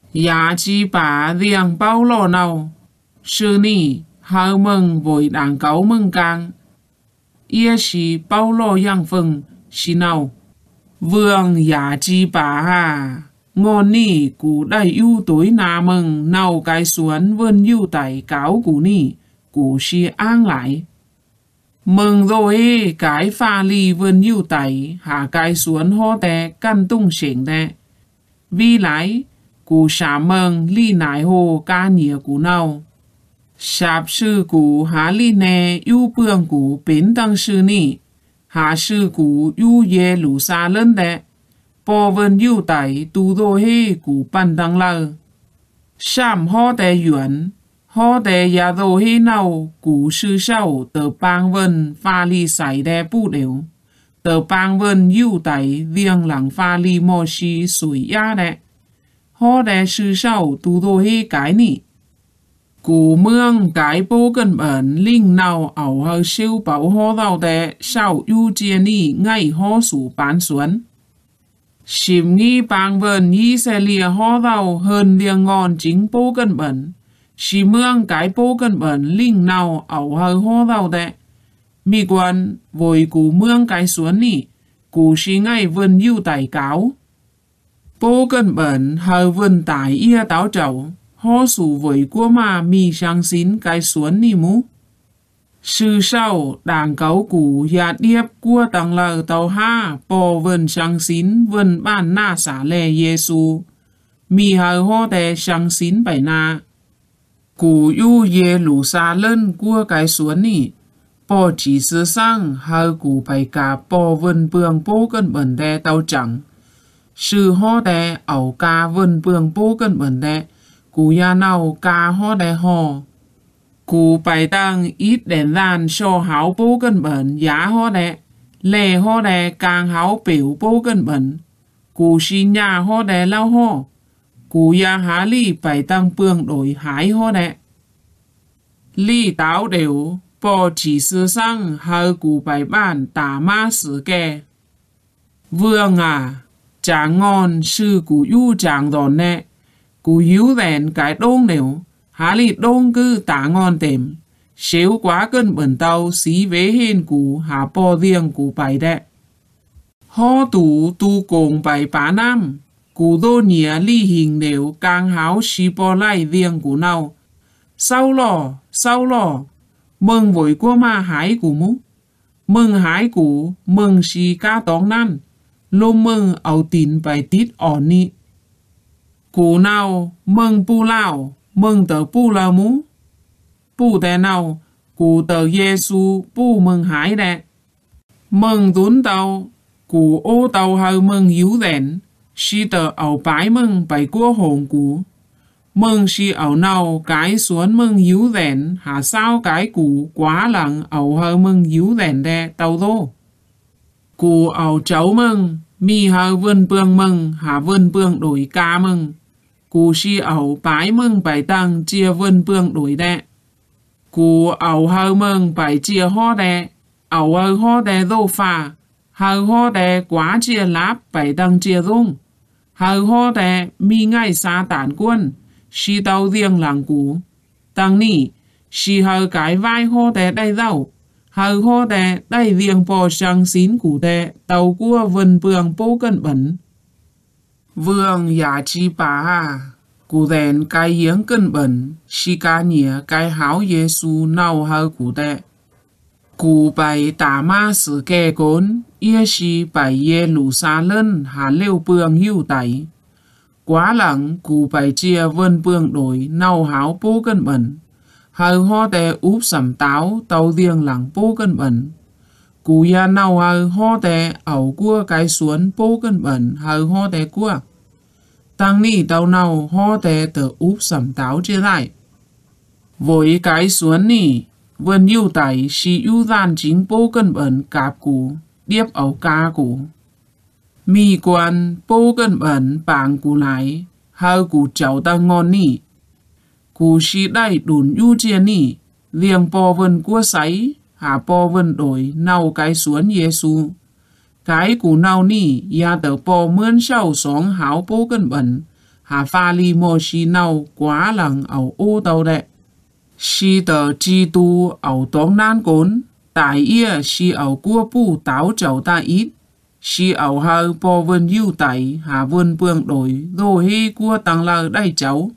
Giá chi bá riêng bao lò nào, sư nì hào mừng với đảng cáo mừng càng. Ia xì bao lò yang phừng, xì nào. Vương giá chi bá hà, ngon nì cú đầy ưu tối nà mừng nào cái xuân vươn ưu tẩy cáo cú nì, cú xì an lại. Mừng rồi cái pha ly vươn ưu tẩy, hạ cái xuân hô tè căn tung xỉnh tè. Vì lại, cú xá mừng ly nải hồ ca nhía cú nào. Sạp sư cú há ly nè ưu bương cú bến tăng sư nì, hạ sư cú ưu ye lũ xa lên tè. Bò vân ưu tẩy tu đô hê cú bàn tăng lơ. Sạm hô tè yuan, hô tè ya đô hê nào cú sư sâu tờ bang vân pha ly sải đè bù đều. Tờ bang vân ưu tẩy riêng lặng pha ly mô xì sủi ya đè. Hô tè sư sâu tu đô hê cái nị. Cú mương cái bố cân bẩn linh nào ảo hơ siêu bảo hô đào tè sao ưu chia nị ngay hô sủ bán xuân. Xìm nghi bang vần y xe lìa hô đào hơn liêng ngon chính bố cân bẩn. Xì mương cái bố cân bẩn linh nào ảo hơ hô đào tè. Mì quan vội cú mương cái xuân nị, cú xì ngay vần ưu tải cáo. Bố cân bẩn hơ vần tải ia táo trầu. Hô sủ với của mà mì sáng xin cái xuân nì mũ. Sư sau đảng cáo củ ya điếp của tăng lờ tàu ha bò vần sáng xin vần bàn na xả lệ Giê-xu. Mì hờ hô tè sáng xin bảy na. Củ yu ye lũ xa lên của cái xuân nì. Bò chỉ sư sang hờ củ bảy cả bò vần bường bố cân bẩn tè tàu chẳng. Sư hô tè ảo ca vần bường bố cân bẩn tè. Cú ya nào ca hô đè hò. Cú bài tăng ít đèn lan cho háo bố cân bẩn giá hô đè. Lê hô đè càng háo biểu bố cân bẩn. Cú xin nhà hô đè lao hô. Cú ya há ly bài tăng bương đổi hái hô đè. Ly táo đều bò chỉ sư sang hơ cú bài bàn tả ma sử kè. Vương à, chả ngon sư cú yu chàng đòn nè. Cú hiếu rèn cái đôn đều, há lì đôn cư tả ngon tềm. Xéo quá cân bẩn tàu xí vế hên cú há bò riêng cú bài đệ. Hô tủ tu cổng bài bá nam, cú đô nhía ly hình đều càng háo xí bò lại riêng cú nào. Sau lò, mừng vội qua mà hái cú mũ. Mừng hái cú, mừng xí ca tóng năn, lôm mừng ảo tín bài tít ổn nị. Cú nào mừng bù lao, mừng tờ bù lao mũ. Bù tè nào, cú tờ Giê-xu bù mừng hái đẹ. Mừng tún tàu, cú ô tàu hờ mừng yếu rèn. Xì tờ ảo bái mừng bày của hồn cú. Mừng xì ảo nào cái xuống mừng yếu rèn. Hả sao cái cú quá lặng ảo hờ mừng yếu rèn đẹ tàu đô. Cú ảo cháu mừng, mì hờ vươn bương mừng, hả vươn bương đổi ca mừng. Cú xì ảo bái mừng bài tăng chia vươn bương đổi đẹ. Cú ảo hờ mừng bài chia hô đẹ. Ảo hờ hô đẹ đô phà. Hờ hô đẹ quá chia láp bài tăng chia rung. Hờ hô đẹ mi ngay xa tản quân. Xì tàu riêng làng cú. Tăng nỉ, xì hờ cái vai hô đẹ đầy rau. Hờ hô đẹ đầy riêng bò sang xín cú đẹ. Tàu cua vân bường bố cân bẩn. Vương giá chi bá hà. Cú rèn cái hiếng cân bẩn. Xì ca nhía cái háo Giê-xu nào hờ cú đẹ. Cú bài tả ma sử kè cốn. Ia xì bài ye lũ xa lên hà lêu bường hưu tẩy. Quá lặng cú bài chia vân bường đổi nào háo bố cân bẩn. Hờ hô tè úp sầm táo tàu riêng lặng bố cân bẩn. Cú ya nào hờ hô tè ảo cua cái xuống bố cân bẩn hờ hô tè cua. Tăng nỉ tàu nào hô tè tờ úp sầm táo chia lại. Với cái xuống nỉ, vân yêu tẩy xì yêu gian chính bố cân bẩn cạp cú, điếp ảo ca cú. Mì quan bố cân bẩn bảng cú lại, hờ cú cháu ta ngon nỉ. Cú xì đầy đùn yu chia nỉ, riêng bò vân cua sáy, hả bò vân đổi nào cái xuống Giê-xu. Cái cú nào nỉ, ya tờ bò mươn sau xóm háo bố cân bẩn, hà pha li mô xì nào quá lằng ẩu ô tàu đệ. Xì tờ chi tu ẩu tóng nan cốn, tại ia xì ẩu cua pu táo chầu ta ít. Xì ẩu hơ bò vân yêu tẩy hà vân bương đổi đô hê cua tăng lờ đáy cháu.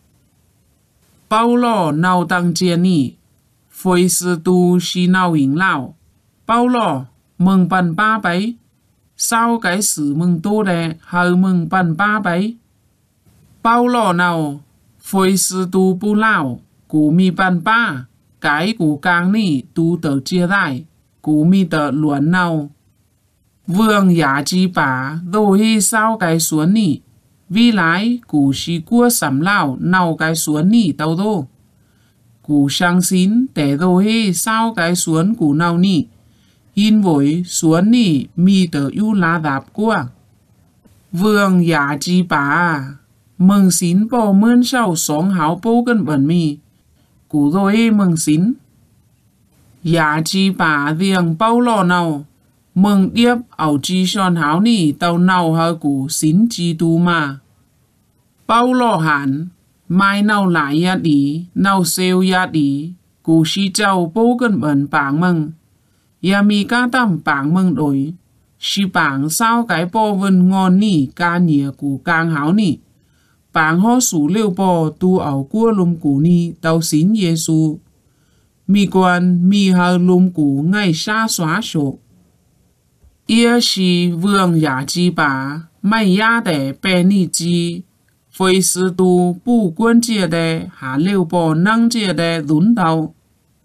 Bao lò nào tăng chia nì, phôi sư tu xì nào hình lão. Bao lò mừng bần ba bấy, sao cái sự mừng tô đè hơ mừng bần ba bấy. Bao lò nào phôi sư tu bu lão, cú mi bần ba, cái cú càng nì tu tờ chia đại, cú mi tờ luận nào. Vương giả chi bả đô hi sao cái xuống nì, vì lái cú xì cua sắm lão nào cái xuống nì tàu đô. Cú sang xin để đô hi sao cái xuống cú nào nì, hin vội xuống nì mi tờ yu lá đạp qua. Vương giả chi bả mừng xin bò mơn sau sống háo bố cân bẩn mi, cú đô hi mừng xin. Giả chi bả riêng bao lò nào, mừng điếp ảo chi son háo nì tàu nào hơ cú xin chi tu mà. Bao lò hẳn, mai nào lại ya đi, nào xeo ya đi, cú xí châu bố cân bẩn bảng mừng. Ya mi ca tâm bảng mừng đổi, xí bảng sao cái bò vân ngon nì ca nhìa cú càng háo nì. Bảng hó sủ liêu bò tu ảo cua lùm cú nì tàu xin Giê-xu. Mi quan mi hơ lùm cú ngay xa xóa sổ. Ia xì vương giả chi bả, mai ya để bè nì chi. Phôi sư tu bù quân chia đề, hà liêu bò năng chia đề đún tàu.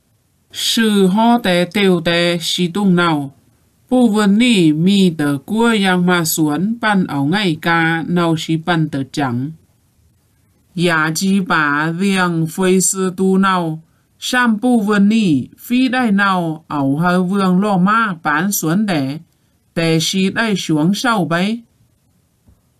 Sư hó đề tiêu đề xì tung nào. Bù vân nì mi tờ cua yang ma xuân ban ảo ngay ca nào xì ban tờ chẳng. Giả chi bả riêng phôi sư tu nào. Sam bù vân nì phi đai nào ảo hơ vương lô ma bán xuân đề. Để xì đai xuống sau bấy.